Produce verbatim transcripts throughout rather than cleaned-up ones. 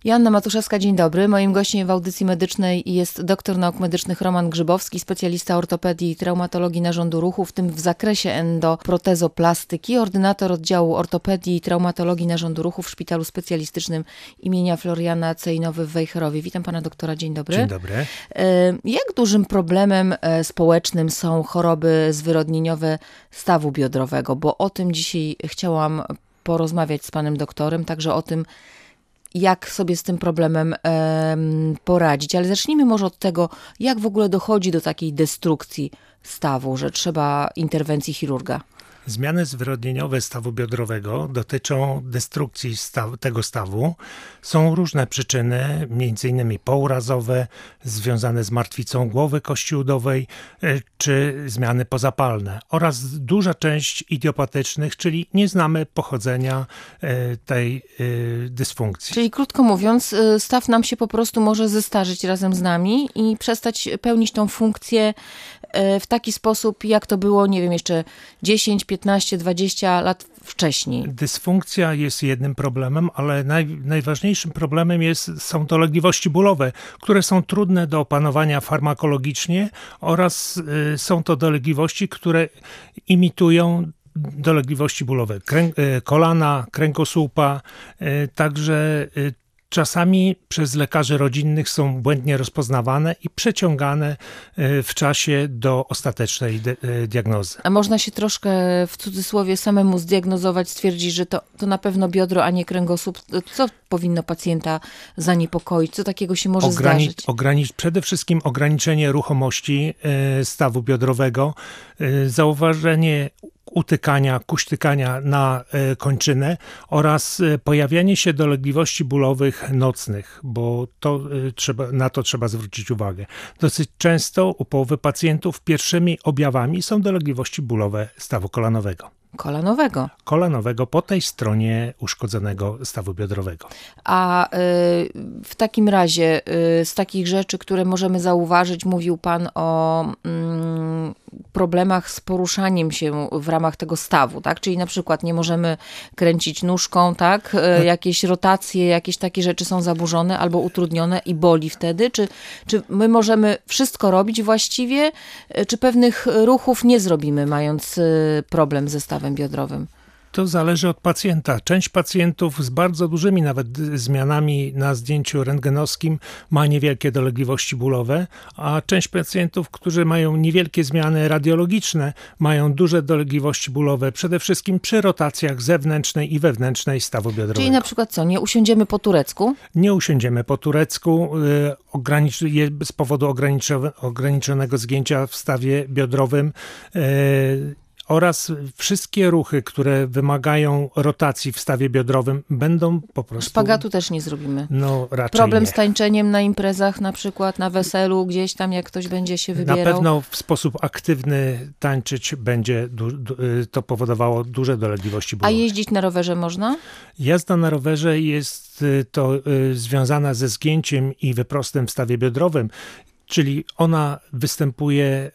Joanna Matuszewska, dzień dobry. Moim gościem w audycji medycznej jest doktor nauk medycznych Roman Grzybowski, specjalista ortopedii i traumatologii narządu ruchu, w tym w zakresie endoprotezoplastyki, ordynator oddziału ortopedii i traumatologii narządu ruchu w Szpitalu Specjalistycznym imienia Floriana Cejnowy w Wejherowie. Witam pana doktora, dzień dobry. Dzień dobry. Jak dużym problemem społecznym są choroby zwyrodnieniowe stawu biodrowego? Bo o tym dzisiaj chciałam porozmawiać z panem doktorem, także o tym, jak sobie z tym problemem e, poradzić. Ale zacznijmy może od tego, jak w ogóle dochodzi do takiej destrukcji stawu, że trzeba interwencji chirurga. Zmiany zwyrodnieniowe stawu biodrowego dotyczą destrukcji staw, tego stawu. Są różne przyczyny, między innymi pourazowe, związane z martwicą głowy kości udowej, czy zmiany pozapalne oraz duża część idiopatycznych, czyli nie znamy pochodzenia tej dysfunkcji. Czyli krótko mówiąc, staw nam się po prostu może zestarzyć razem z nami i przestać pełnić tą funkcję w taki sposób, jak to było, nie wiem, jeszcze dziesięć, piętnaście, dwadzieścia lat wcześniej. Dysfunkcja jest jednym problemem, ale naj, najważniejszym problemem jest, są dolegliwości bólowe, które są trudne do opanowania farmakologicznie oraz y, są to dolegliwości, które imitują dolegliwości bólowe. Krę, y, kolana, kręgosłupa, y, także y, czasami przez lekarzy rodzinnych są błędnie rozpoznawane i przeciągane w czasie do ostatecznej diagnozy. A można się troszkę w cudzysłowie samemu zdiagnozować, stwierdzić, że to, to na pewno biodro, a nie kręgosłup. Co powinno pacjenta zaniepokoić? Co takiego się może Ograni- zdarzyć? Ogranic- przede wszystkim ograniczenie ruchomości stawu biodrowego, zauważenie utykania, kuśtykania na kończynę oraz pojawianie się dolegliwości bólowych nocnych, bo to trzeba, na to trzeba zwrócić uwagę. Dosyć często u połowy pacjentów pierwszymi objawami są dolegliwości bólowe stawu kolanowego. Kolanowego. Kolanowego po tej stronie uszkodzonego stawu biodrowego. A y, w takim razie y, z takich rzeczy, które możemy zauważyć, mówił pan o y, problemach z poruszaniem się w ramach tego stawu, tak? Czyli na przykład nie możemy kręcić nóżką, tak? Y, jakieś rotacje, jakieś takie rzeczy są zaburzone albo utrudnione i boli wtedy? Czy, czy my możemy wszystko robić właściwie? Y, czy pewnych ruchów nie zrobimy, mając y, problem ze stawem biodrowym? To zależy od pacjenta. Część pacjentów z bardzo dużymi nawet zmianami na zdjęciu rentgenowskim ma niewielkie dolegliwości bólowe, a część pacjentów, którzy mają niewielkie zmiany radiologiczne, mają duże dolegliwości bólowe, przede wszystkim przy rotacjach zewnętrznej i wewnętrznej stawu biodrowego. Czyli na przykład co, nie usiądziemy po turecku? Nie usiądziemy po turecku yy, ogranicz- z powodu ograniczonego zgięcia w stawie biodrowym, yy, oraz wszystkie ruchy, które wymagają rotacji w stawie biodrowym, będą po prostu... Szpagatu też nie zrobimy. No raczej Problem nie. z tańczeniem na imprezach, na przykład na weselu, gdzieś tam, jak ktoś będzie się wybierał. Na pewno w sposób aktywny tańczyć będzie du- du- to powodowało duże dolegliwości bólowe. A jeździć na rowerze można? Jazda na rowerze jest to y, związana ze zgięciem i wyprostem w stawie biodrowym. Czyli ona występuje,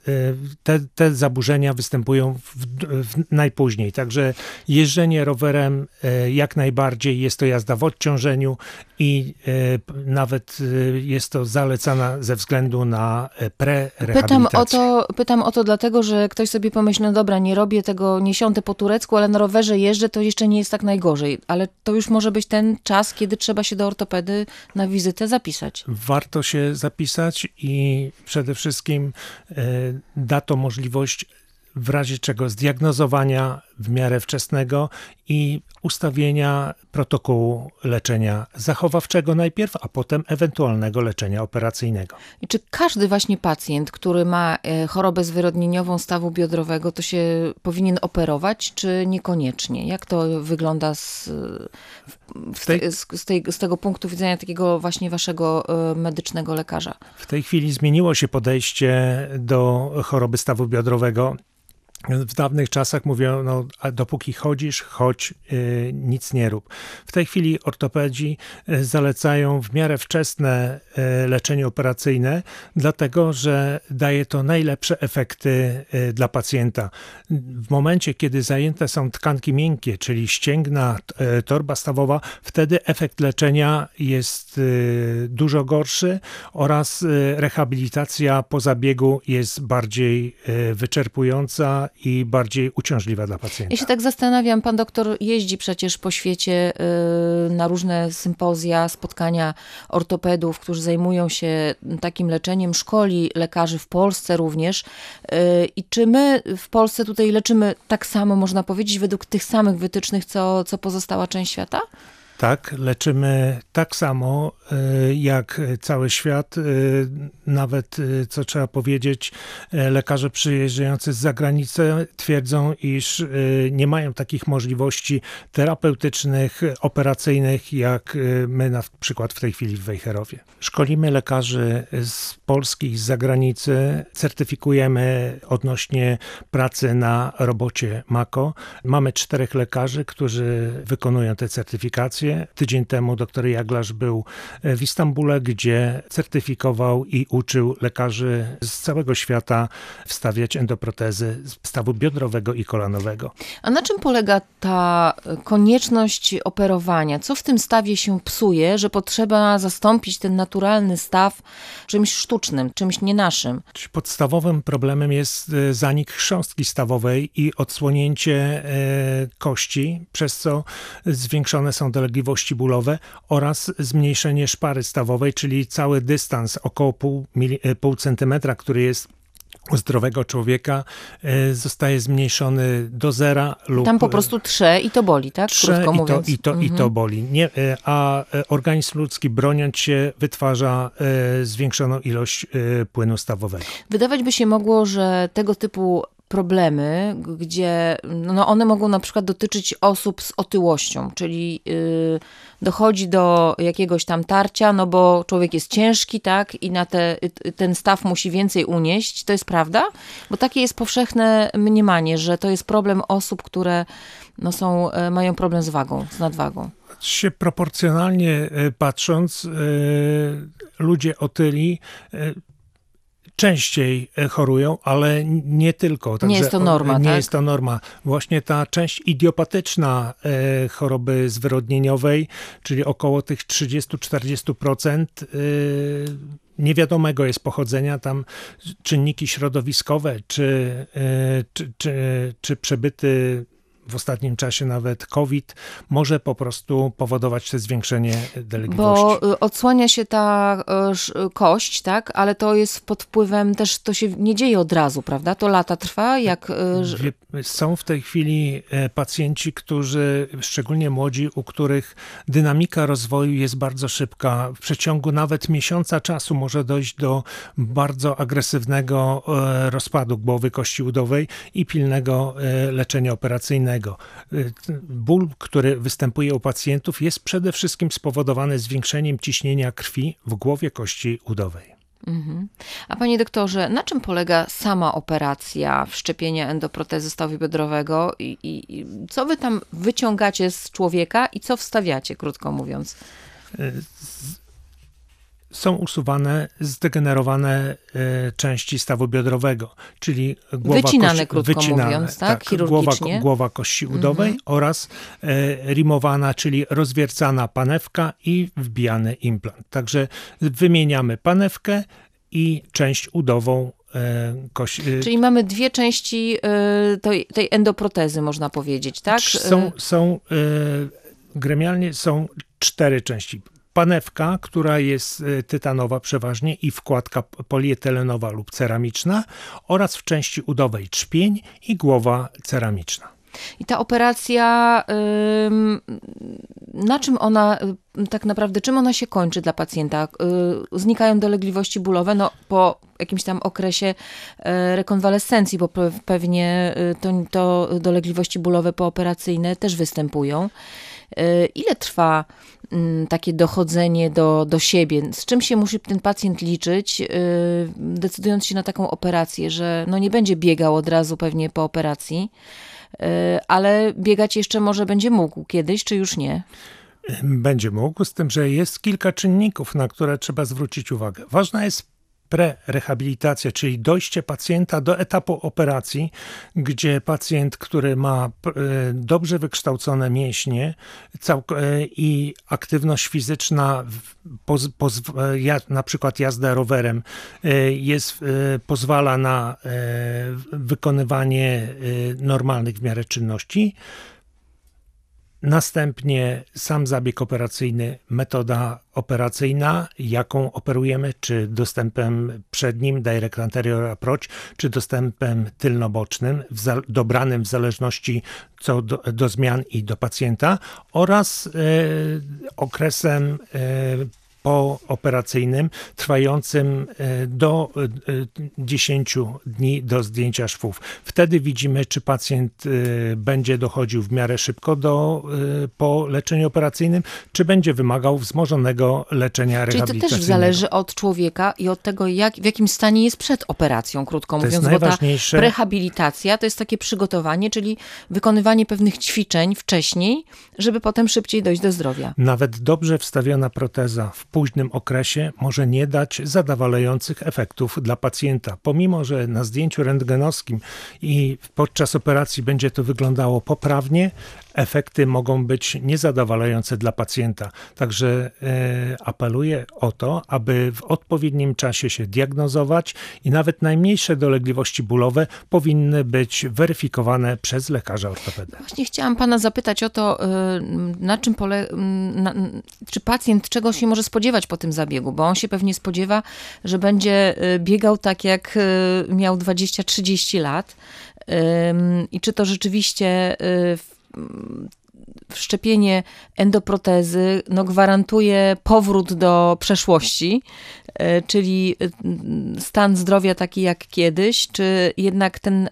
te, te zaburzenia występują w, w najpóźniej. Także jeżdżenie rowerem jak najbardziej jest to jazda w odciążeniu i nawet jest to zalecana ze względu na prerehabilitację. Pytam o to, pytam o to dlatego, że ktoś sobie pomyśli, no dobra, nie robię tego, nie siądę po turecku, ale na rowerze jeżdżę, to jeszcze nie jest tak najgorzej. Ale to już może być ten czas, kiedy trzeba się do ortopedy na wizytę zapisać. Warto się zapisać i przede wszystkim da to możliwość w razie czego zdiagnozowania w miarę wczesnego i ustawienia protokołu leczenia zachowawczego najpierw, a potem ewentualnego leczenia operacyjnego. I czy każdy właśnie pacjent, który ma chorobę zwyrodnieniową stawu biodrowego, to się powinien operować, czy niekoniecznie? Jak to wygląda z, w tej, z, z, tej, z tego punktu widzenia takiego właśnie waszego medycznego lekarza? W tej chwili zmieniło się podejście do choroby stawu biodrowego. W dawnych czasach mówią, no, a dopóki chodzisz, chodź, yy, nic nie rób. W tej chwili ortopedzi yy, zalecają w miarę wczesne yy, leczenie operacyjne, dlatego że daje to najlepsze efekty yy, dla pacjenta. W momencie, kiedy zajęte są tkanki miękkie, czyli ścięgna, yy, torba stawowa, wtedy efekt leczenia jest yy, dużo gorszy oraz yy, rehabilitacja po zabiegu jest bardziej yy, wyczerpująca i bardziej uciążliwa dla pacjenta. Ja się tak zastanawiam, pan doktor jeździ przecież po świecie yy, na różne sympozja, spotkania ortopedów, którzy zajmują się takim leczeniem, szkoli lekarzy w Polsce również. Yy, I czy my w Polsce tutaj leczymy tak samo, można powiedzieć, według tych samych wytycznych, co, co pozostała część świata? Tak, leczymy tak samo jak cały świat. Nawet, co trzeba powiedzieć, lekarze przyjeżdżający z zagranicy twierdzą, iż nie mają takich możliwości terapeutycznych, operacyjnych, jak my na przykład w tej chwili w Wejherowie. Szkolimy lekarzy z Polski i z zagranicy, certyfikujemy odnośnie pracy na robocie Mako. Mamy czterech lekarzy, którzy wykonują te certyfikacje. Tydzień temu dr Jaglarz był w Istambule, gdzie certyfikował i uczył lekarzy z całego świata wstawiać endoprotezy stawu biodrowego i kolanowego. A na czym polega ta konieczność operowania? Co w tym stawie się psuje, że potrzeba zastąpić ten naturalny staw czymś sztucznym, czymś nie naszym? Podstawowym problemem jest zanik chrząstki stawowej i odsłonięcie kości, przez co zwiększone są dolegliwości bólowe oraz zmniejszenie szpary stawowej, czyli cały dystans około pół, mili, pół centymetra, który jest u zdrowego człowieka, zostaje zmniejszony do zera lub... Tam po prostu trze i to boli, tak? Trze Krótko i mówiąc. to, i to, mhm. i to boli. Nie, a organizm ludzki, broniąc się, wytwarza zwiększoną ilość płynu stawowego. Wydawać by się mogło, że tego typu problemy, gdzie no one mogą na przykład dotyczyć osób z otyłością, czyli yy, dochodzi do jakiegoś tam tarcia, no bo człowiek jest ciężki, tak, i na te, ten staw musi więcej unieść. To jest prawda? Bo takie jest powszechne mniemanie, że to jest problem osób, które no są, mają problem z wagą, z nadwagą. Się proporcjonalnie patrząc, ludzie otyli częściej chorują, ale nie tylko. Także nie jest to norma, Nie tak? jest to norma. Właśnie ta część idiopatyczna choroby zwyrodnieniowej, czyli około tych trzydzieści do czterdziestu procent niewiadomego jest pochodzenia, tam czynniki środowiskowe, czy, czy, czy, czy przebyty w ostatnim czasie nawet COVID może po prostu powodować to zwiększenie dolegliwości. Bo odsłania się ta kość, tak? Ale to jest pod wpływem też, to się nie dzieje od razu, prawda? To lata trwa, jak... Są w tej chwili pacjenci, którzy, szczególnie młodzi, u których dynamika rozwoju jest bardzo szybka. W przeciągu nawet miesiąca czasu może dojść do bardzo agresywnego rozpadu głowy kości udowej i pilnego leczenia operacyjnego. Ból, który występuje u pacjentów, jest przede wszystkim spowodowany zwiększeniem ciśnienia krwi w głowie kości udowej. Mhm. A panie doktorze, na czym polega sama operacja wszczepienia endoprotezy stawu biodrowego i, i, i co wy tam wyciągacie z człowieka i co wstawiacie, krótko mówiąc? Są usuwane zdegenerowane e, części stawu biodrowego, czyli głowa wycinane, kości, krótko wycinane, mówiąc, tak? tak głowa, Chirurgicznie. głowa kości udowej mhm. oraz e, rimowana, czyli rozwiercana panewka i wbijany implant. Także wymieniamy panewkę i część udową. E, kości, e, czyli mamy dwie części e, tej, tej endoprotezy, można powiedzieć, tak? Są, są e, gremialnie są cztery części. Panewka, która jest tytanowa przeważnie i wkładka polietylenowa lub ceramiczna oraz w części udowej trzpień i głowa ceramiczna. I ta operacja, na czym ona tak naprawdę, czym ona się kończy dla pacjenta? Znikają dolegliwości bólowe, no po jakimś tam okresie rekonwalescencji, bo pewnie to, to dolegliwości bólowe pooperacyjne też występują. Ile trwa takie dochodzenie do, do siebie? Z czym się musi ten pacjent liczyć, decydując się na taką operację, że no nie będzie biegał od razu pewnie po operacji, ale biegać jeszcze może będzie mógł kiedyś, czy już nie? Będzie mógł, z tym, że jest kilka czynników, na które trzeba zwrócić uwagę. Ważna jest prerehabilitacja, czyli dojście pacjenta do etapu operacji, gdzie pacjent, który ma dobrze wykształcone mięśnie i aktywność fizyczna, poz, poz, na przykład jazda rowerem, jest, pozwala na wykonywanie normalnych w miarę czynności. Następnie sam zabieg operacyjny, metoda operacyjna, jaką operujemy, czy dostępem przednim, direct anterior approach, czy dostępem tylnobocznym, w za, dobranym w zależności co do, do zmian i do pacjenta, oraz e, okresem e, pooperacyjnym trwającym do dziesięciu dni do zdjęcia szwów. Wtedy widzimy, czy pacjent będzie dochodził w miarę szybko do, po leczeniu operacyjnym, czy będzie wymagał wzmożonego leczenia rehabilitacyjnego. Czyli to też zależy od człowieka i od tego, jak, w jakim stanie jest przed operacją, krótko to mówiąc, jest najważniejsze. Bo ta rehabilitacja to jest takie przygotowanie, czyli wykonywanie pewnych ćwiczeń wcześniej, żeby potem szybciej dojść do zdrowia. Nawet dobrze wstawiona proteza w późnym okresie może nie dać zadowalających efektów dla pacjenta. Pomimo, że na zdjęciu rentgenowskim i podczas operacji będzie to wyglądało poprawnie, efekty mogą być niezadowalające dla pacjenta. Także e, apeluję o to, aby w odpowiednim czasie się diagnozować i nawet najmniejsze dolegliwości bólowe powinny być weryfikowane przez lekarza ortopeda. Właśnie chciałam pana zapytać o to, na czym pole, na, czy pacjent czego się może spodziewać po tym zabiegu, bo on się pewnie spodziewa, że będzie biegał tak jak miał dwadzieścia trzydzieści lat i czy to rzeczywiście wszczepienie endoprotezy no, gwarantuje powrót do przeszłości, czyli stan zdrowia taki jak kiedyś, czy jednak ten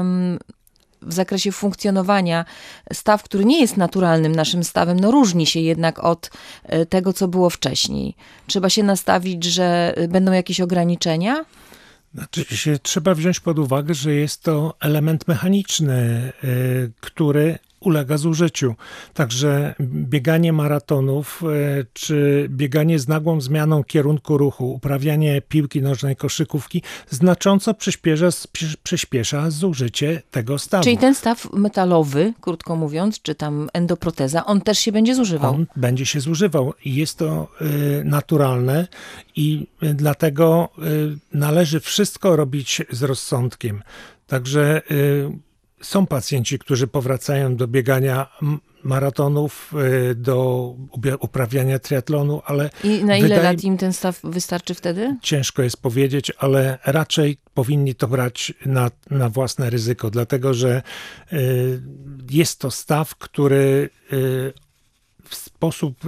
w zakresie funkcjonowania staw, który nie jest naturalnym naszym stawem, no różni się jednak od tego, co było wcześniej. Trzeba się nastawić, że będą jakieś ograniczenia? Znaczy się, trzeba wziąć pod uwagę, że jest to element mechaniczny, który ulega zużyciu. Także bieganie maratonów, czy bieganie z nagłą zmianą kierunku ruchu, uprawianie piłki nożnej, koszykówki znacząco przyspiesza, przyspiesza zużycie tego stawu. Czyli ten staw metalowy, krótko mówiąc, czy tam endoproteza, on też się będzie zużywał? On będzie się zużywał i jest to y, naturalne i y, dlatego y, należy wszystko robić z rozsądkiem. Także y, są pacjenci, którzy powracają do biegania maratonów, do uprawiania triatlonu, ale... I na ile lat im ten staw wystarczy wtedy? Ciężko jest powiedzieć, ale raczej powinni to brać na, na własne ryzyko, dlatego że y, jest to staw, który y, w sposób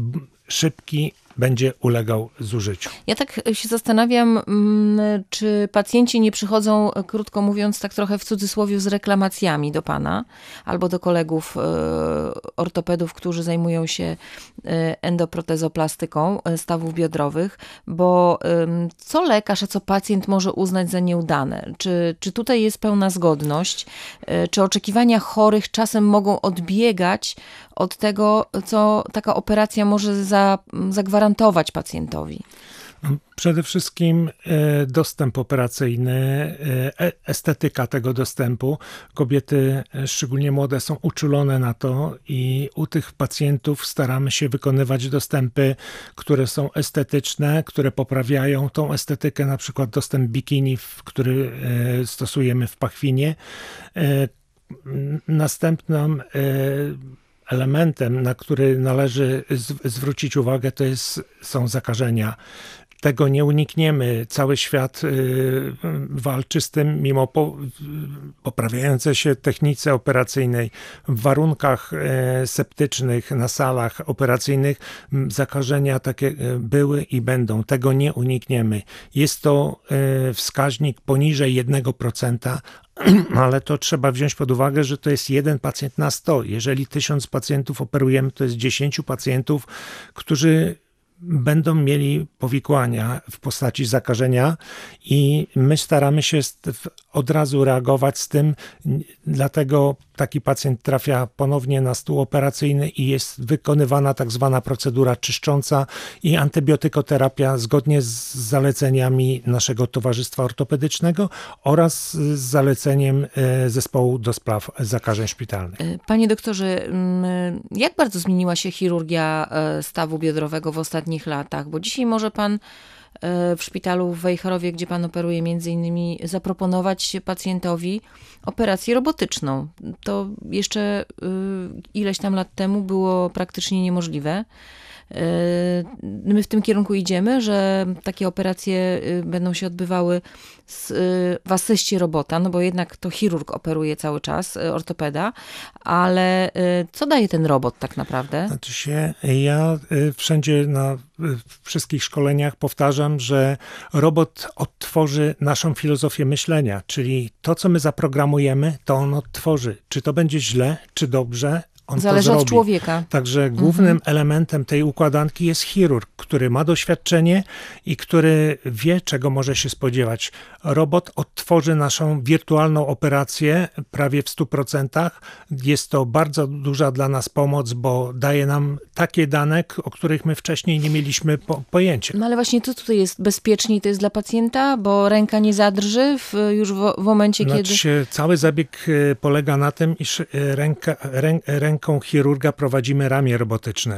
szybki będzie ulegał zużyciu. Ja tak się zastanawiam, czy pacjenci nie przychodzą, krótko mówiąc, tak trochę w cudzysłowie z reklamacjami do pana albo do kolegów ortopedów, którzy zajmują się endoprotezoplastyką stawów biodrowych, bo co lekarz, a co pacjent może uznać za nieudane? Czy, czy tutaj jest pełna zgodność? Czy oczekiwania chorych czasem mogą odbiegać od tego, co taka operacja może za, zagwarantować pacjentowi? Przede wszystkim dostęp operacyjny, estetyka tego dostępu. Kobiety, szczególnie młode, są uczulone na to i u tych pacjentów staramy się wykonywać dostępy, które są estetyczne, które poprawiają tą estetykę, na przykład dostęp bikini, który stosujemy w pachwinie. Następnym elementem, na który należy zwrócić uwagę, to jest, są zakażenia. Tego nie unikniemy. Cały świat walczy z tym, mimo poprawiającej się technice operacyjnej. W warunkach septycznych na salach operacyjnych zakażenia takie były i będą. Tego nie unikniemy. Jest to wskaźnik poniżej jednego procenta, ale to trzeba wziąć pod uwagę, że to jest jeden pacjent na sto. Jeżeli tysiąc pacjentów operujemy, to jest dziesięciu pacjentów, którzy będą mieli powikłania w postaci zakażenia i my staramy się od razu reagować z tym, dlatego taki pacjent trafia ponownie na stół operacyjny i jest wykonywana tak zwana procedura czyszcząca i antybiotykoterapia zgodnie z zaleceniami naszego Towarzystwa Ortopedycznego oraz z zaleceniem Zespołu do Spraw Zakażeń Szpitalnych. Panie doktorze, jak bardzo zmieniła się chirurgia stawu biodrowego w ostatnich latach? Bo dzisiaj może pan w szpitalu w Wejherowie, gdzie pan operuje, między innymi zaproponować pacjentowi operację robotyczną. To jeszcze ileś tam lat temu było praktycznie niemożliwe. My w tym kierunku idziemy, że takie operacje będą się odbywały z, w asyście robota, no bo jednak to chirurg operuje cały czas, ortopeda, ale co daje ten robot tak naprawdę? Znaczy się, ja wszędzie na wszystkich szkoleniach powtarzam, że robot odtworzy naszą filozofię myślenia, czyli to, co my zaprogramujemy, to on odtworzy. Czy to będzie źle, czy dobrze, on zależy to od człowieka. Także głównym mhm. elementem tej układanki jest chirurg, który ma doświadczenie i który wie, czego może się spodziewać. Robot odtworzy naszą wirtualną operację prawie w stu procentach. Jest to bardzo duża dla nas pomoc, bo daje nam takie dane, o których my wcześniej nie mieliśmy po, pojęcia. No ale właśnie to tutaj jest bezpieczniej, to jest dla pacjenta, bo ręka nie zadrży w, już w, w momencie, znaczy kiedy... Się, cały zabieg polega na tym, iż ręka, rę, ręką chirurga prowadzimy ramię robotyczne.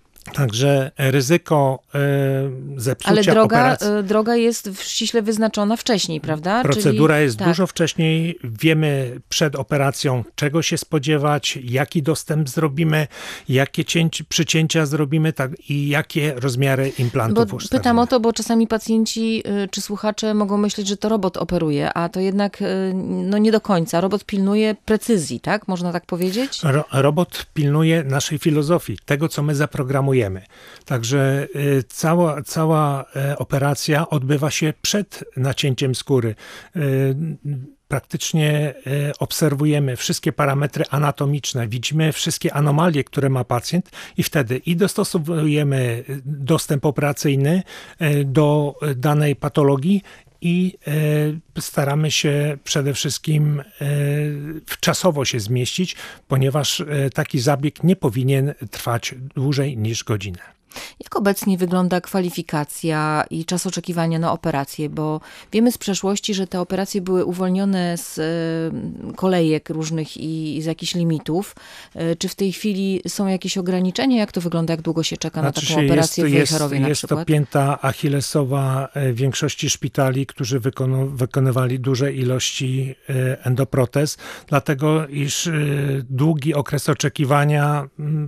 Także ryzyko y, zepsucia Ale droga, operacji... y, droga jest ściśle wyznaczona wcześniej, prawda? Procedura Czyli, jest tak. dużo wcześniej. Wiemy przed operacją, czego się spodziewać, jaki dostęp zrobimy, jakie cięci, przycięcia zrobimy tak, i jakie rozmiary implantów bo ustawimy. Pytam o to, bo czasami pacjenci y, czy słuchacze mogą myśleć, że to robot operuje, a to jednak y, no nie do końca. Robot pilnuje precyzji, tak? Można tak powiedzieć? Ro, robot pilnuje naszej filozofii, tego, co my zaprogramujemy. Także y, cała, cała y, operacja odbywa się przed nacięciem skóry. Y, praktycznie y, obserwujemy wszystkie parametry anatomiczne, widzimy wszystkie anomalie, które ma pacjent i wtedy i dostosowujemy dostęp operacyjny y, do danej patologii i y, staramy się przede wszystkim y, czasowo się zmieścić, ponieważ y, taki zabieg nie powinien trwać dłużej niż godzinę. Jak obecnie wygląda kwalifikacja i czas oczekiwania na operacje? Bo wiemy z przeszłości, że te operacje były uwolnione z kolejek różnych i z jakichś limitów. Czy w tej chwili są jakieś ograniczenia? Jak to wygląda? Jak długo się czeka znaczy na taką operację jest, w Wejherowie na jest przykład? Jest to pięta achillesowa większości szpitali, którzy wykonu, wykonywali duże ilości endoprotez, dlatego iż długi okres oczekiwania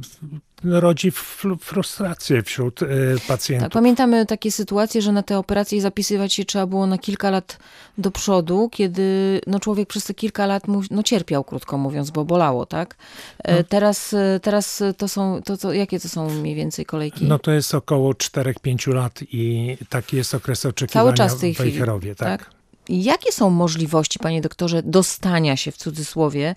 rodzi frustrację wśród pacjentów. Tak, pamiętamy takie sytuacje, że na te operacje zapisywać się trzeba było na kilka lat do przodu, kiedy no, człowiek przez te kilka lat no, cierpiał, krótko mówiąc, bo bolało, tak? No. Teraz, teraz to są, to, to, jakie to są mniej więcej kolejki? No to jest około cztery do pięciu lat i taki jest okres oczekiwania cały czas w tej w Wejherowie, chwili, tak? tak? Jakie są możliwości, panie doktorze, dostania się w cudzysłowie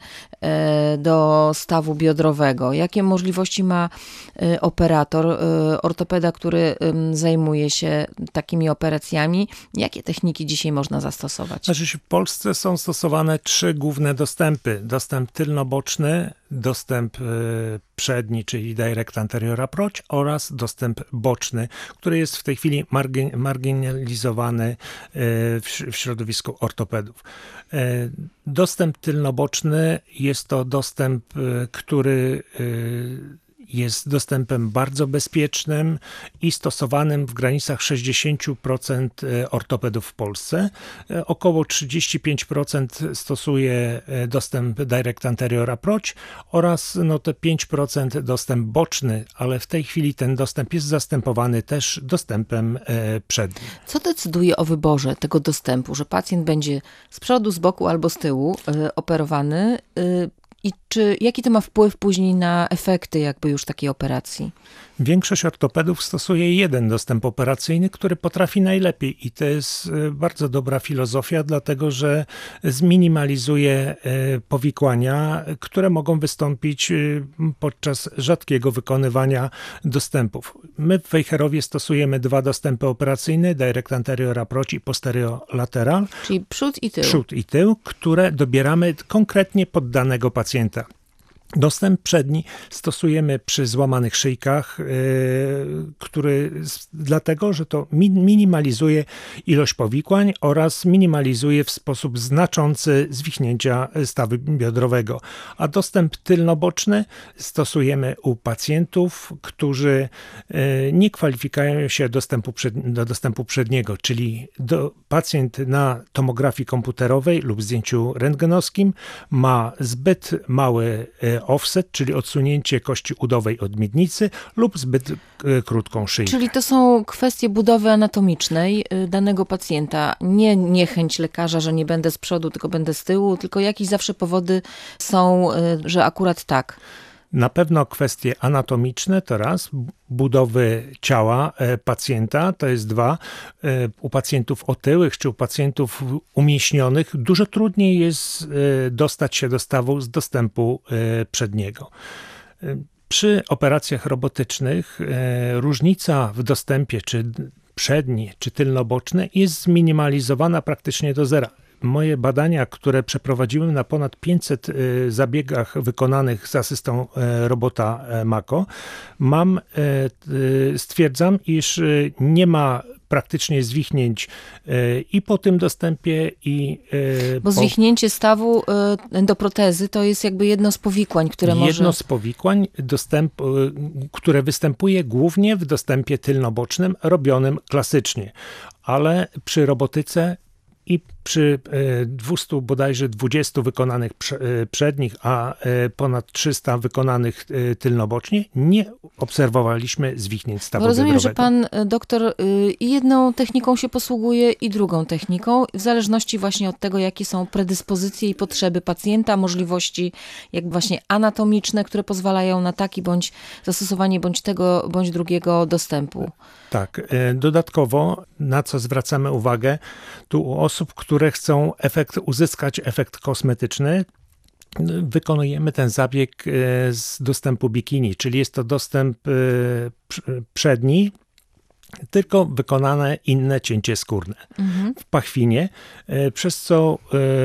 do stawu biodrowego? Jakie możliwości ma operator, ortopeda, który zajmuje się takimi operacjami? Jakie techniki dzisiaj można zastosować? Znaczy, w Polsce są stosowane trzy główne dostępy. Dostęp tylnoboczny, dostęp przedni, czyli direct anterior approach oraz dostęp boczny, który jest w tej chwili margin, marginalizowany w, w środowisku ortopedów. Dostęp tylnoboczny jest to dostęp, który jest dostępem bardzo bezpiecznym i stosowanym w granicach sześćdziesiąt procent ortopedów w Polsce. Około trzydzieści pięć procent stosuje dostęp Direct Anterior Approach oraz no, te pięć procent dostęp boczny, ale w tej chwili ten dostęp jest zastępowany też dostępem przednim. Co decyduje o wyborze tego dostępu, że pacjent będzie z przodu, z boku albo z tyłu operowany? I czy, jaki to ma wpływ później na efekty jakby już takiej operacji? Większość ortopedów stosuje jeden dostęp operacyjny, który potrafi najlepiej i to jest bardzo dobra filozofia, dlatego że zminimalizuje powikłania, które mogą wystąpić podczas rzadkiego wykonywania dostępów. My w Wejherowie stosujemy dwa dostępy operacyjne, Direct Anterior Approach i Posterior Lateral. Czyli przód i tył. Przód i tył, które dobieramy konkretnie pod danego pacjenta. Dostęp przedni stosujemy przy złamanych szyjkach, yy, który dlatego, że to minimalizuje ilość powikłań oraz minimalizuje w sposób znaczący zwichnięcia stawu biodrowego. A dostęp tylnoboczny stosujemy u pacjentów, którzy yy, nie kwalifikują się dostępu przed, do dostępu przedniego, czyli do, pacjent na tomografii komputerowej lub zdjęciu rentgenowskim ma zbyt mały yy, offset, czyli odsunięcie kości udowej od miednicy lub zbyt krótką szyjkę. Czyli to są kwestie budowy anatomicznej danego pacjenta. Nie niechęć lekarza, że nie będę z przodu, tylko będę z tyłu, tylko jakieś zawsze powody są, że akurat tak. Na pewno kwestie anatomiczne to raz, budowy ciała pacjenta to jest dwa. U pacjentów otyłych czy u pacjentów umieśnionych dużo trudniej jest dostać się do stawu z dostępu przedniego. Przy operacjach robotycznych różnica w dostępie czy przedni, czy tylnoboczny jest zminimalizowana praktycznie do zera. Moje badania, które przeprowadziłem na ponad pięćset zabiegach wykonanych z asystą robota Mako, mam, stwierdzam, iż nie ma praktycznie zwichnięć i po tym dostępie i Bo po... zwichnięcie stawu do protezy to jest jakby jedno z powikłań, które jedno może... Jedno z powikłań, dostęp, które występuje głównie w dostępie tylnobocznym robionym klasycznie, ale przy robotyce i przy dwustu bodajże dwudziestu wykonanych przednich, a ponad trzysta wykonanych tylnobocznie, nie obserwowaliśmy zwichnięć stawu Rozumiem, biodrowego. że pan doktor i jedną techniką się posługuje i drugą techniką, w zależności właśnie od tego, jakie są predyspozycje i potrzeby pacjenta, możliwości jak właśnie anatomiczne, które pozwalają na taki bądź zastosowanie bądź tego, bądź drugiego dostępu. Tak. Dodatkowo, na co zwracamy uwagę, tu u osób, które chcą efekt, uzyskać efekt kosmetyczny, wykonujemy ten zabieg z dostępu bikini, czyli jest to dostęp przedni, tylko wykonane inne cięcie skórne mhm. w pachwinie, przez co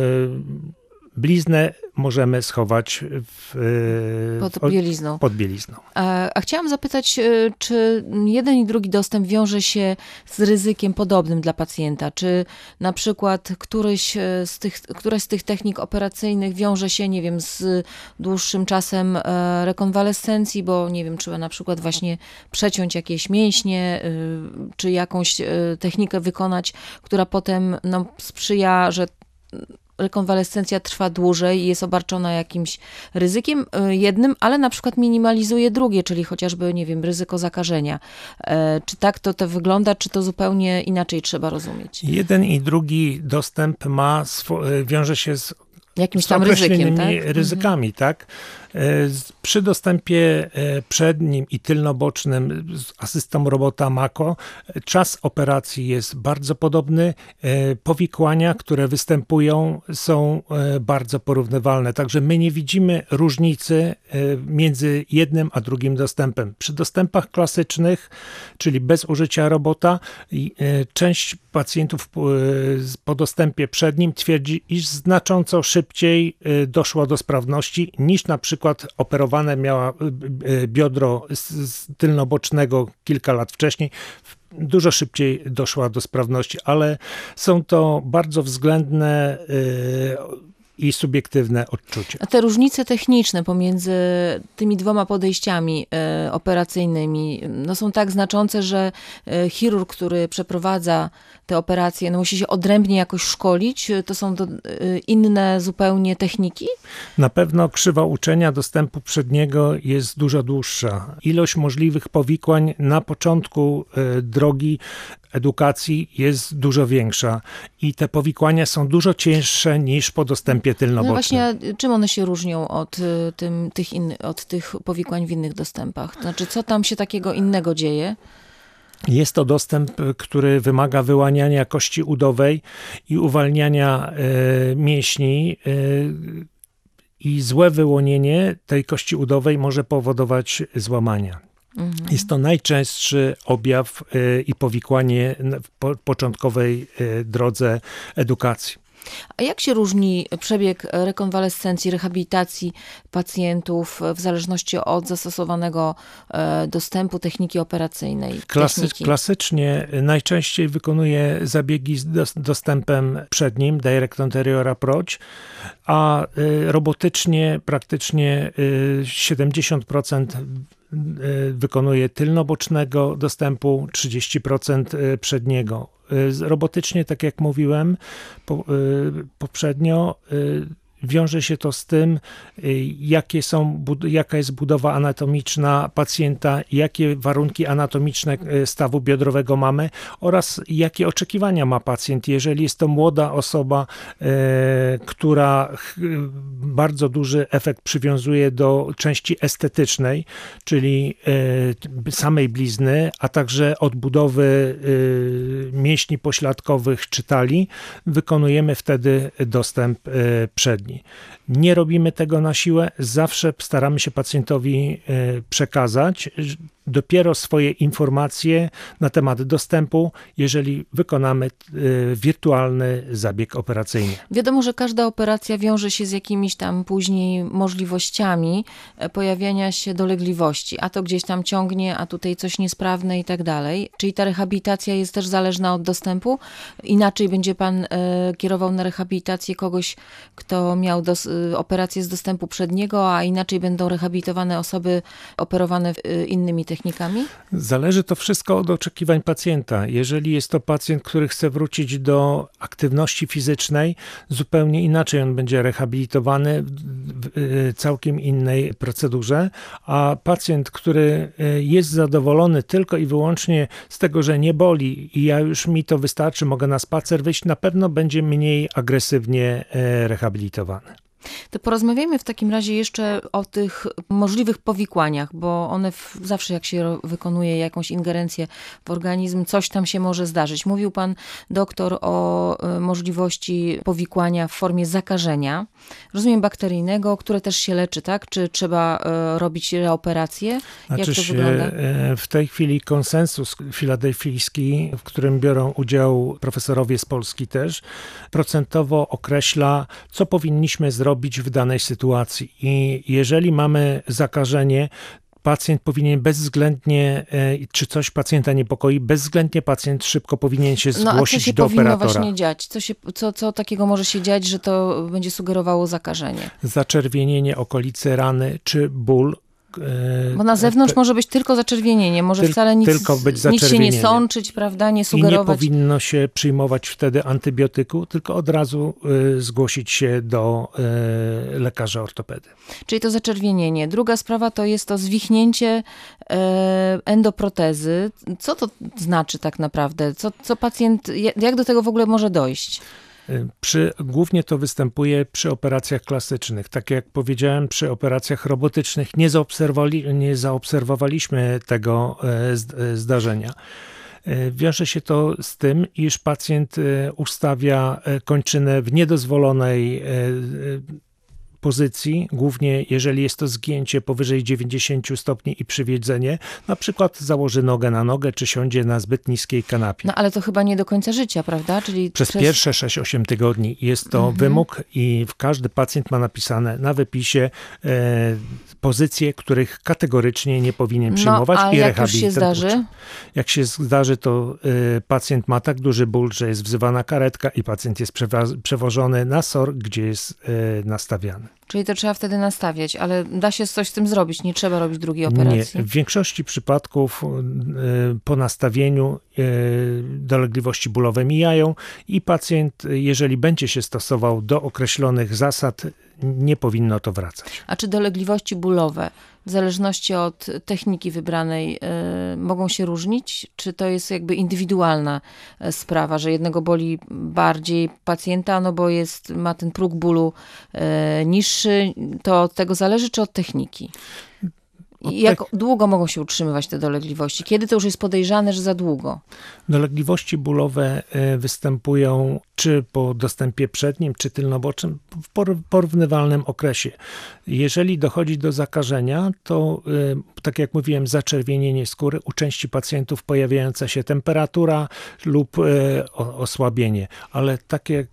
bliznę możemy schować w, pod bielizną. Pod bielizną. A, a chciałam zapytać, czy jeden i drugi dostęp wiąże się z ryzykiem podobnym dla pacjenta? Czy na przykład któryś z tych, któraś z tych technik operacyjnych wiąże się, nie wiem, z dłuższym czasem rekonwalescencji, bo nie wiem, trzeba na przykład właśnie przeciąć jakieś mięśnie, czy jakąś technikę wykonać, która potem no, sprzyja, że rekonwalescencja trwa dłużej i jest obarczona jakimś ryzykiem jednym, ale na przykład minimalizuje drugie, czyli chociażby, nie wiem, ryzyko zakażenia. Czy tak to, to wygląda, czy to zupełnie inaczej trzeba rozumieć? Jeden i drugi dostęp ma, wiąże się z jakimś tam ryzykiem, tak? ryzykami, mhm. tak? Przy dostępie przednim i tylnobocznym z asystą robota Mako czas operacji jest bardzo podobny. Powikłania, które występują, są bardzo porównywalne. Także my nie widzimy różnicy między jednym a drugim dostępem. Przy dostępach klasycznych, czyli bez użycia robota, część pacjentów po dostępie przednim twierdzi, iż znacząco szybciej doszło do sprawności niż na przykład operowane miała biodro z tylnobocznego kilka lat wcześniej. Dużo szybciej doszła do sprawności, ale są to bardzo względne i subiektywne odczucie. A te różnice techniczne pomiędzy tymi dwoma podejściami e, operacyjnymi no są tak znaczące, że e, chirurg, który przeprowadza te operacje, no musi się odrębnie jakoś szkolić. To są to, e, inne zupełnie techniki? Na pewno krzywa uczenia dostępu przedniego jest dużo dłuższa. Ilość możliwych powikłań na początku e, drogi edukacji jest dużo większa i te powikłania są dużo cięższe niż po dostępie tylnobocznym. No właśnie, czym one się różnią od, tym, tych, in, od tych powikłań w innych dostępach? To znaczy, co tam się takiego innego dzieje? Jest to dostęp, który wymaga wyłaniania kości udowej i uwalniania e, mięśni. E, I złe wyłonienie tej kości udowej może powodować złamania. Mhm. Jest to najczęstszy objaw y, i powikłanie w po, początkowej y, drodze edukacji. A jak się różni przebieg rekonwalescencji, rehabilitacji pacjentów w zależności od zastosowanego e, dostępu techniki operacyjnej? Klasy, techniki? Klasycznie najczęściej wykonuje zabiegi z dos, dostępem przednim, direct anterior approach, a y, robotycznie praktycznie y, siedemdziesiąt procent wykonuje tylnobocznego dostępu, trzydzieści procent przedniego. Robotycznie, tak jak mówiłem poprzednio, wiąże się to z tym, jakie są, jaka jest budowa anatomiczna pacjenta, jakie warunki anatomiczne stawu biodrowego mamy oraz jakie oczekiwania ma pacjent. Jeżeli jest to młoda osoba, która bardzo duży efekt przywiązuje do części estetycznej, czyli samej blizny, a także odbudowy mięśni pośladkowych czy talii, wykonujemy wtedy dostęp przedni. Nie robimy tego na siłę, zawsze staramy się pacjentowi przekazać dopiero swoje informacje na temat dostępu, jeżeli wykonamy wirtualny zabieg operacyjny. Wiadomo, że każda operacja wiąże się z jakimiś tam później możliwościami pojawiania się dolegliwości, a to gdzieś tam ciągnie, a tutaj coś niesprawne i tak dalej. Czyli ta rehabilitacja jest też zależna od dostępu? Inaczej będzie pan kierował na rehabilitację kogoś, kto miał dos- operację z dostępu przedniego, a inaczej będą rehabilitowane osoby operowane innymi technikami? Zależy to wszystko od oczekiwań pacjenta. Jeżeli jest to pacjent, który chce wrócić do aktywności fizycznej, zupełnie inaczej on będzie rehabilitowany w całkiem innej procedurze, a pacjent, który jest zadowolony tylko i wyłącznie z tego, że nie boli i ja już mi to wystarczy, mogę na spacer wyjść, na pewno będzie mniej agresywnie rehabilitowany. To porozmawiajmy w takim razie jeszcze o tych możliwych powikłaniach, bo one w, zawsze jak się wykonuje jakąś ingerencję w organizm, coś tam się może zdarzyć. Mówił pan doktor o możliwości powikłania w formie zakażenia, rozumiem bakteryjnego, które też się leczy, tak? Czy trzeba robić reoperację? Znaczy Jak to się, wygląda? W tej chwili konsensus filadelfijski, w którym biorą udział profesorowie z Polski też, procentowo określa, co powinniśmy zrobić w danej sytuacji. I jeżeli mamy zakażenie, pacjent powinien bezwzględnie, czy coś pacjenta niepokoi, bezwzględnie pacjent szybko powinien się zgłosić no, a co się do powinno operatora. Właśnie dziać? Co, się, co, co takiego może się dziać, że to będzie sugerowało zakażenie? Zaczerwienienie okolicy rany, czy ból. Bo na zewnątrz może być tylko zaczerwienienie, może Tyl, wcale nic, tylko być nic się nie sączyć, prawda, nie sugerować. I nie powinno się przyjmować wtedy antybiotyku, tylko od razu y, zgłosić się do y, lekarza ortopedy. Czyli to zaczerwienienie. Druga sprawa to jest to zwichnięcie y, endoprotezy. Co to znaczy tak naprawdę? Co, co pacjent, jak do tego w ogóle może dojść? Przy, głównie to występuje przy operacjach klasycznych. Tak jak powiedziałem, przy operacjach robotycznych nie, zaobserwowali, nie zaobserwowaliśmy tego zdarzenia. Wiąże się to z tym, iż pacjent ustawia kończynę w niedozwolonej pozycji, głównie jeżeli jest to zgięcie powyżej dziewięćdziesiąt stopni i przywiezienie, na przykład założy nogę na nogę, czy siądzie na zbyt niskiej kanapie. No ale to chyba nie do końca życia, prawda? Czyli przez, przez... pierwsze sześć osiem tygodni jest to mhm. wymóg i każdy pacjent ma napisane na wypisie e, pozycje, których kategorycznie nie powinien przyjmować no, a i jak już się zdarzy? Jak się zdarzy, to e, pacjent ma tak duży ból, że jest wzywana karetka i pacjent jest przewa- przewożony na S O R, gdzie jest e, nastawiany. Czyli to trzeba wtedy nastawiać, ale da się coś z tym zrobić, nie trzeba robić drugiej operacji? Nie, w większości przypadków y, po nastawieniu y, dolegliwości bólowe mijają i pacjent, jeżeli będzie się stosował do określonych zasad, nie powinno to wracać. A czy dolegliwości bólowe w zależności od techniki wybranej y, mogą się różnić? Czy to jest jakby indywidualna sprawa, że jednego boli bardziej pacjenta, no bo jest, ma ten próg bólu y, niższy, to od tego zależy, czy od techniki? I jak długo mogą się utrzymywać te dolegliwości? Kiedy to już jest podejrzane, że za długo? Dolegliwości bólowe występują czy po dostępie przednim, czy tylnobocznym w porównywalnym okresie. Jeżeli dochodzi do zakażenia, to tak jak mówiłem, zaczerwienienie skóry, u części pacjentów pojawiająca się temperatura lub osłabienie. Ale tak jak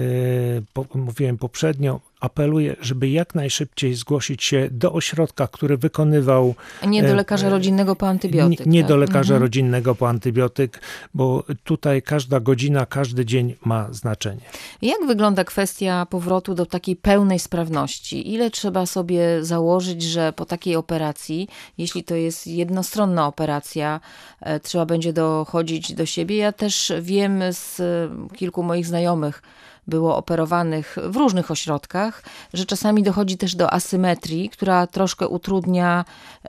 mówiłem poprzednio, apeluję, żeby jak najszybciej zgłosić się do ośrodka, który wykonywał... A nie do lekarza rodzinnego po antybiotyk. Nie, nie tak? do lekarza mhm. rodzinnego po antybiotyk, bo tutaj każda godzina, każdy dzień ma znaczenie. Jak wygląda kwestia powrotu do takiej pełnej sprawności? Ile trzeba sobie założyć, że po takiej operacji, jeśli to jest jednostronna operacja, trzeba będzie dochodzić do siebie? Ja też wiem z kilku moich znajomych, było operowanych w różnych ośrodkach, że czasami dochodzi też do asymetrii, która troszkę utrudnia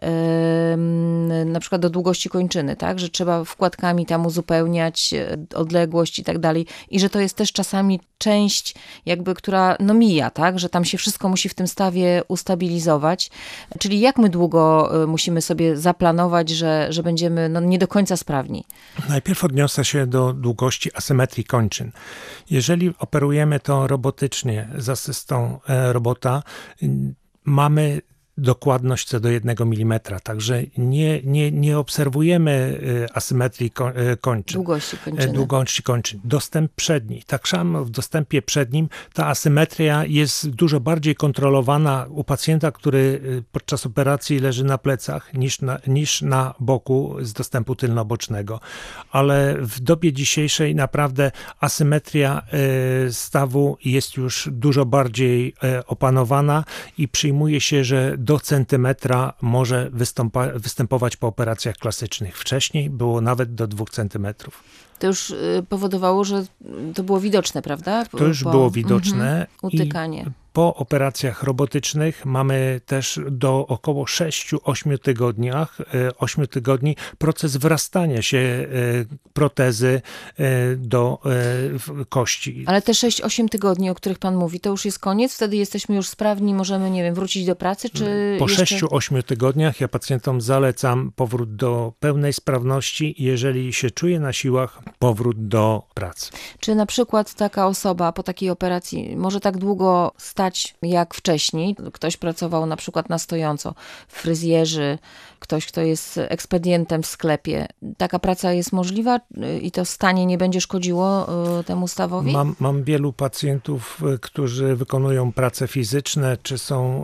yy, na przykład do długości kończyny, tak? Że trzeba wkładkami tam uzupełniać odległość i tak dalej. I że to jest też czasami część jakby, która no mija, tak? Że tam się wszystko musi w tym stawie ustabilizować. Czyli jak my długo musimy sobie zaplanować, że, że będziemy no, nie do końca sprawni? Najpierw odniosę się do długości asymetrii kończyn. Jeżeli operujemy to robotycznie z asystą robota, mamy dokładność co do jednego milimetra, także nie, nie, nie obserwujemy asymetrii kończyn. Długości kończyny. Długości kończyn. Dostęp przedni. Tak samo w dostępie przednim ta asymetria jest dużo bardziej kontrolowana u pacjenta, który podczas operacji leży na plecach niż na, niż na boku z dostępu tylnobocznego. Ale w dobie dzisiejszej naprawdę asymetria stawu jest już dużo bardziej opanowana i przyjmuje się, że do centymetra może wystąpa, występować po operacjach klasycznych. Wcześniej było nawet do dwóch centymetrów. To już powodowało, że to było widoczne, prawda? To już po, było widoczne. Mm-hmm, utykanie. I po operacjach robotycznych mamy też do około sześć do ośmiu tygodniach, ośmiu tygodni proces wrastania się protezy do kości. Ale te sześć osiem tygodni, o których pan mówi, to już jest koniec? Wtedy jesteśmy już sprawni, możemy, nie wiem, wrócić do pracy? Czy po jeszcze... sześciu ośmiu tygodniach ja pacjentom zalecam powrót do pełnej sprawności. Jeżeli się czuje na siłach, powrót do pracy. Czy na przykład taka osoba po takiej operacji może tak długo stać jak wcześniej? Ktoś pracował na przykład na stojąco, fryzjerzy, ktoś, kto jest ekspedientem w sklepie. Taka praca jest możliwa i to stanie nie będzie szkodziło temu stawowi? Mam, mam wielu pacjentów, którzy wykonują prace fizyczne, czy są,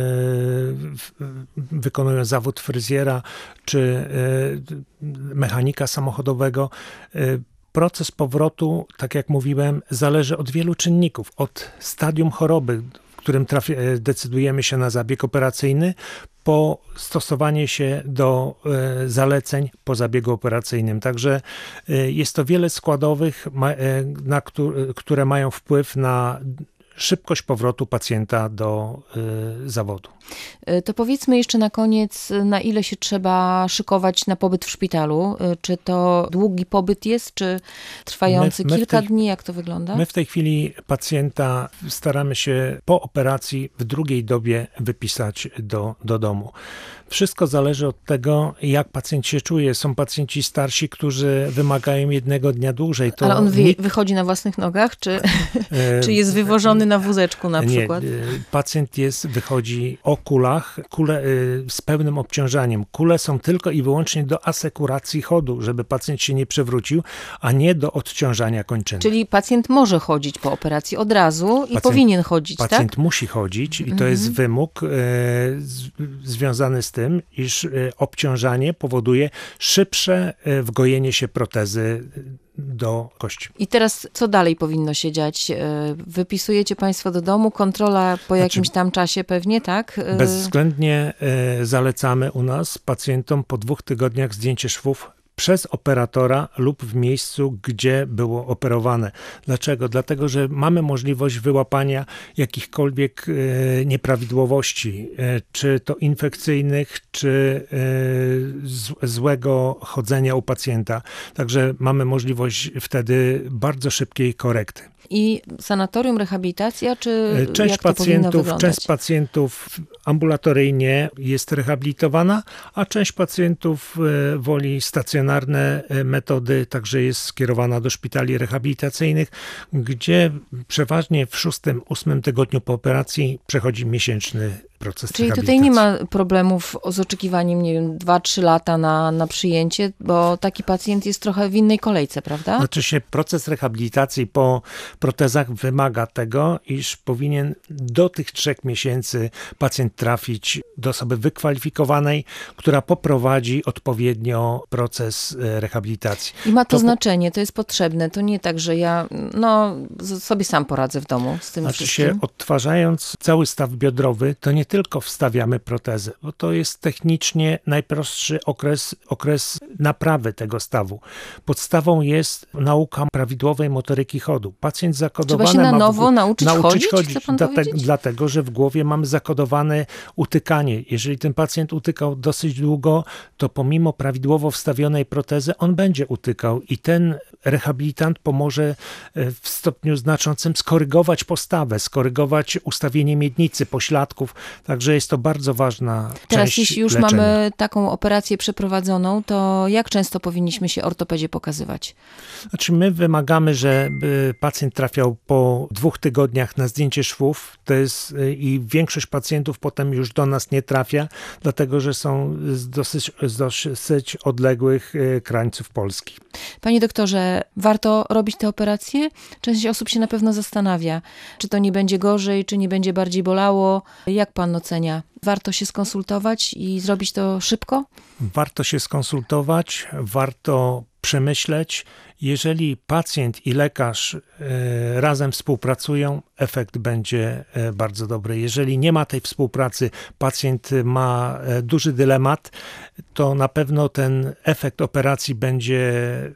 yy, wykonują zawód fryzjera, czy yy, mechanika samochodowego. Yy, Proces powrotu, tak jak mówiłem, zależy od wielu czynników. Od stadium choroby, w którym trafi, decydujemy się na zabieg operacyjny, po stosowanie się do y, zaleceń po zabiegu operacyjnym. Także y, jest to wiele składowych, ma, y, na, który, które mają wpływ na szybkość powrotu pacjenta do y, zawodu. To powiedzmy jeszcze na koniec, na ile się trzeba szykować na pobyt w szpitalu? Czy to długi pobyt jest, czy trwający my, my kilka tej, dni? Jak to wygląda? My w tej chwili pacjenta staramy się po operacji w drugiej dobie wypisać do, do domu. Wszystko zależy od tego, jak pacjent się czuje. Są pacjenci starsi, którzy wymagają jednego dnia dłużej. To Ale on wy, nie... wychodzi na własnych nogach, czy, czy jest wywożony na wózeczku na przykład? Nie, pacjent jest, wychodzi o kulach, kule z pełnym obciążaniem. Kule są tylko i wyłącznie do asekuracji chodu, żeby pacjent się nie przewrócił, a nie do odciążania kończyny. Czyli pacjent może chodzić po operacji od razu i pacjent, powinien chodzić, pacjent tak? Pacjent musi chodzić i to Mhm. jest wymóg e, z, związany z tym, iż e, obciążanie powoduje szybsze e, wgojenie się protezy do kości. I teraz co dalej powinno się dziać? Wypisujecie państwo do domu, kontrola po Znaczy, jakimś tam czasie pewnie, tak? Bezwzględnie e, zalecamy u nas pacjentom po dwóch tygodniach zdjęcie szwów przez operatora lub w miejscu, gdzie było operowane. Dlaczego? Dlatego, że mamy możliwość wyłapania jakichkolwiek e, nieprawidłowości, e, czy to infekcyjnych, czy e, z, złego chodzenia u pacjenta. Także mamy możliwość wtedy bardzo szybkiej korekty. I sanatorium, rehabilitacja, czy część jak to powinno pacjentów, wyglądać? Część pacjentów ambulatoryjnie jest rehabilitowana, a część pacjentów woli stacjonarne metody, także jest skierowana do szpitali rehabilitacyjnych, gdzie przeważnie w szóstym, ósmym tygodniu po operacji przechodzi miesięczny proces Czyli rehabilitacji. tutaj nie ma problemów z oczekiwaniem, nie wiem, dwa trzy lata na, na przyjęcie, bo taki pacjent jest trochę w innej kolejce, prawda? Znaczy się proces rehabilitacji po protezach wymaga tego, iż powinien do tych trzech miesięcy pacjent trafić do osoby wykwalifikowanej, która poprowadzi odpowiednio proces rehabilitacji. I ma to, to znaczenie, to jest potrzebne. To nie tak, że ja no, sobie sam poradzę w domu z tym znaczy wszystkim. się odtwarzając cały staw biodrowy, to nie tylko wstawiamy protezę, bo to jest technicznie najprostszy okres, okres naprawy tego stawu. Podstawą jest nauka prawidłowej motoryki chodu. Pacjent zakodowany Trzeba się na ma nowo w, nauczyć, nauczyć chodzić, chodzić, chce pan dlatego, powiedzieć? dlatego, że w głowie mamy zakodowane utykanie. Jeżeli ten pacjent utykał dosyć długo, to pomimo prawidłowo wstawionej protezy, on będzie utykał i ten rehabilitant pomoże w stopniu znaczącym skorygować postawę, skorygować ustawienie miednicy, pośladków. Także jest to bardzo ważna Teraz, część jeśli już leczenia. mamy taką operację przeprowadzoną, to jak często powinniśmy się ortopedzie pokazywać? Znaczy my wymagamy, żeby pacjent trafiał po dwóch tygodniach na zdjęcie szwów. To jest i większość pacjentów potem już do nas nie trafia, dlatego że są z dosyć, z dosyć odległych krańców Polski. Panie doktorze, warto robić te operacje? Część osób się na pewno zastanawia, czy to nie będzie gorzej, czy nie będzie bardziej bolało. Jak pan ocenia? Warto się skonsultować i zrobić to szybko? Warto się skonsultować, warto przemyśleć. Jeżeli pacjent i lekarz razem współpracują, efekt będzie bardzo dobry. Jeżeli nie ma tej współpracy, pacjent ma duży dylemat, to na pewno ten efekt operacji będzie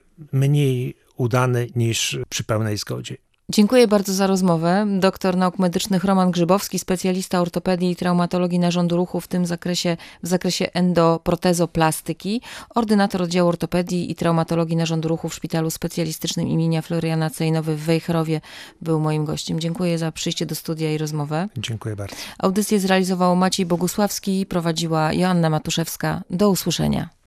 mniej udany niż przy pełnej zgodzie. Dziękuję bardzo za rozmowę. Doktor nauk medycznych Roman Grzybowski, specjalista ortopedii i traumatologii narządu ruchu w tym zakresie, w zakresie endoprotezoplastyki, ordynator oddziału ortopedii i traumatologii narządu ruchu w Szpitalu Specjalistycznym imienia Floriana Cejnowy w Wejherowie, był moim gościem. Dziękuję za przyjście do studia i rozmowę. Dziękuję bardzo. Audycję zrealizował Maciej Bogusławski, prowadziła Joanna Matuszewska. Do usłyszenia.